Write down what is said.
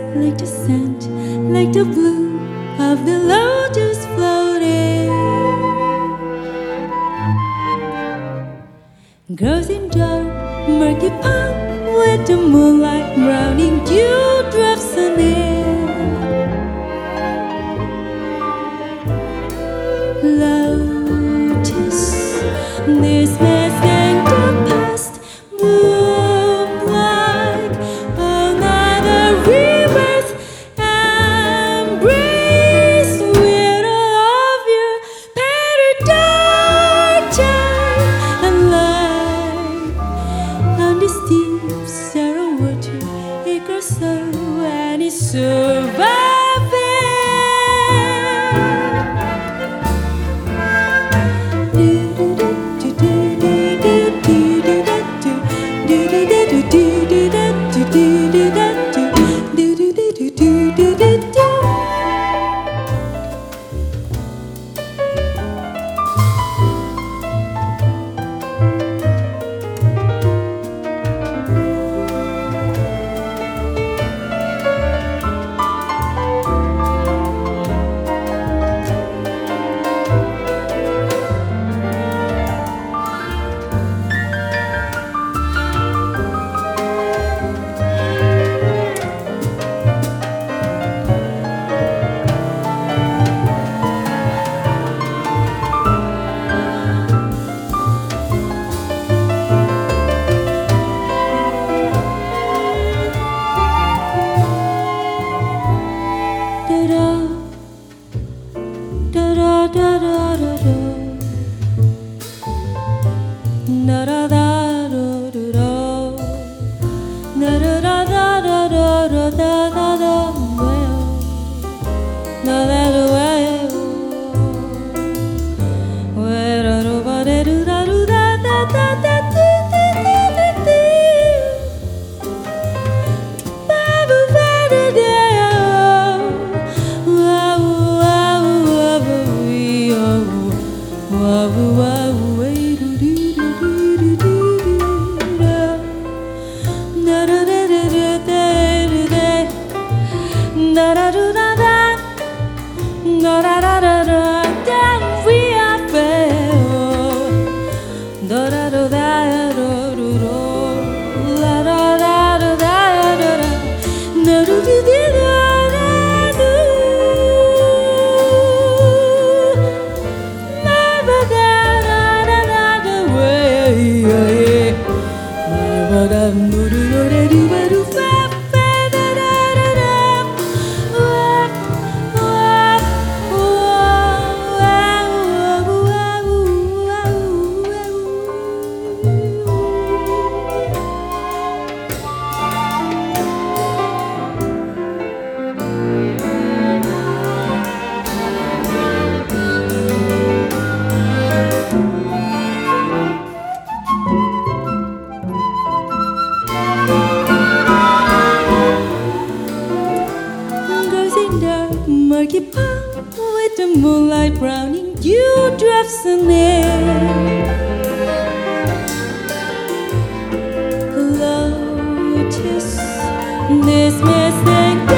like the scent, like the blue of the lotus floating. Grows in dark, murky pond with the moonlight browning dewdrops on it. Lotus, this mess and the past bloom like another rebirth. Embrace with all of your paradise and light on this deep sorrow water. It grows slow and it's surviving. Murky pond with the moonlight browning dewdrops on it. Lotus, this mistake.